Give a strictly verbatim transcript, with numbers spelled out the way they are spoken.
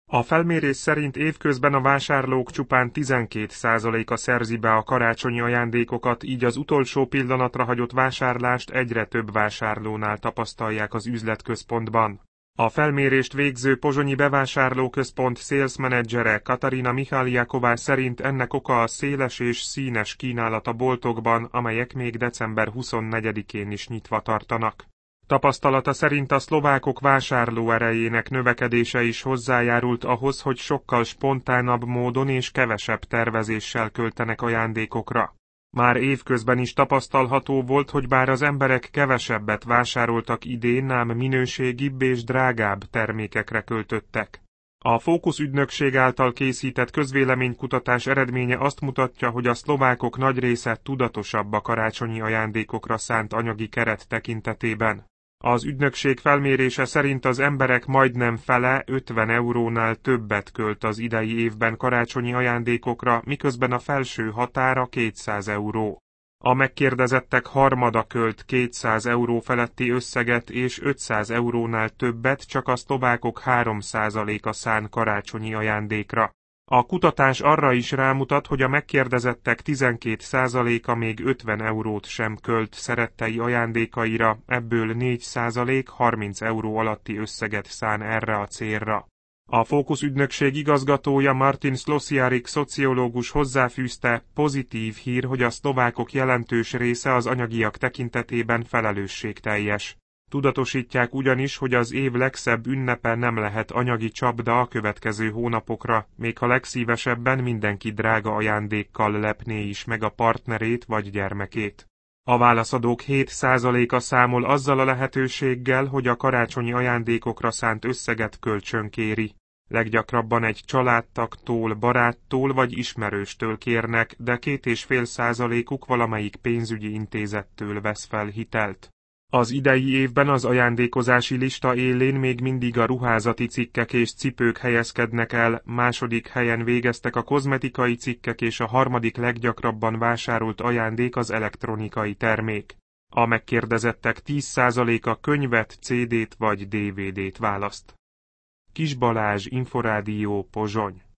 A felmérés szerint évközben a vásárlók csupán tizenkét százaléka szerzi be a karácsonyi ajándékokat, így az utolsó pillanatra hagyott vásárlást egyre több vásárlónál tapasztalják az üzletközpontban. A felmérést végző pozsonyi bevásárlóközpont sales menedzsere Katarina Michaljaková szerint ennek oka a széles és színes kínálat a boltokban, amelyek még december huszonnegyedikén is nyitva tartanak. Tapasztalata szerint a szlovákok vásárlóerejének növekedése is hozzájárult ahhoz, hogy sokkal spontánabb módon és kevesebb tervezéssel költenek ajándékokra. Már évközben is tapasztalható volt, hogy bár az emberek kevesebbet vásároltak idén, ám minőségibb és drágább termékekre költöttek. A Fókusz ügynökség által készített közvéleménykutatás eredménye azt mutatja, hogy a szlovákok nagy része tudatosabb a karácsonyi ajándékokra szánt anyagi keret tekintetében. Az ügynökség felmérése szerint az emberek majdnem fele ötven eurónál többet költ az idei évben karácsonyi ajándékokra, miközben a felső határa kétszáz euró. A megkérdezettek harmada költ kétszáz euró feletti összeget és ötszáz eurónál többet, csak a szlovákok három százaléka szán karácsonyi ajándékra. A kutatás arra is rámutat, hogy a megkérdezettek tizenkét százaléka még ötven eurót sem költ szerettei ajándékaira, ebből négy százalék harminc euró alatti összeget szán erre a célra. A Fókusz ügynökség igazgatója Martin Szlosziárik szociológus hozzáfűzte, pozitív hír, hogy a szlovákok jelentős része az anyagiak tekintetében felelősségteljes. Tudatosítják ugyanis, hogy az év legszebb ünnepe nem lehet anyagi csapda a következő hónapokra, még ha legszívesebben mindenki drága ajándékkal lepné is meg a partnerét vagy gyermekét. A válaszadók hét százaléka számol azzal a lehetőséggel, hogy a karácsonyi ajándékokra szánt összeget kölcsönkéri. Leggyakrabban egy családtagtól, baráttól vagy ismerőstől kérnek, de két és fél százalékuk valamelyik pénzügyi intézettől vesz fel hitelt. Az idei évben az ajándékozási lista élén még mindig a ruházati cikkek és cipők helyezkednek el, második helyen végeztek a kozmetikai cikkek és a harmadik leggyakrabban vásárolt ajándék az elektronikai termék. A megkérdezettek tíz százaléka könyvet, cé dét vagy dé vé dét választ. Kis Balázs, Inforádió, Pozsony.